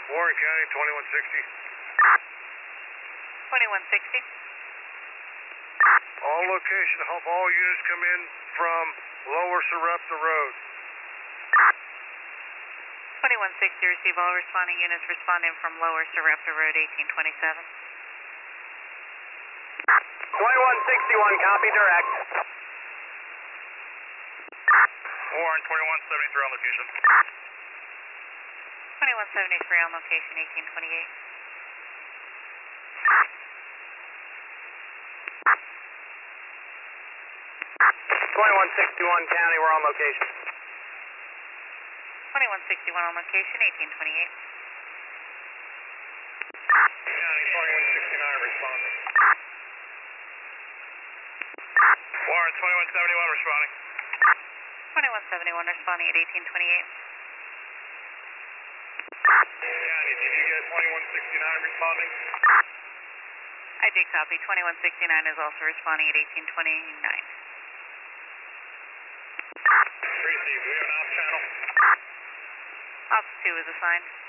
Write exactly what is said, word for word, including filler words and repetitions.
Warren County, twenty-one sixty. twenty-one sixty. All location, hope all units come in from Lower Sarepta Road. twenty-one sixty, receive all responding units responding from Lower Sarepta Road, eighteen twenty-seven. twenty-one sixty-one, copy, direct. Warren, twenty-one seventy-three on location. twenty-one seventy-three on location, eighteen twenty-eight. twenty-one sixty-one, county, we're on location. twenty-one sixty-one on location, eighteen twenty-eight. County, twenty-one sixty-nine responding. Warren, twenty-one seventy-one responding. twenty-one seventy-one responding at eighteen twenty-eight. County, did you get twenty-one sixty-nine responding? I did copy. twenty-one sixty-nine is also responding at eighteen twenty-nine. Receive, we have an off channel. Ops two is assigned.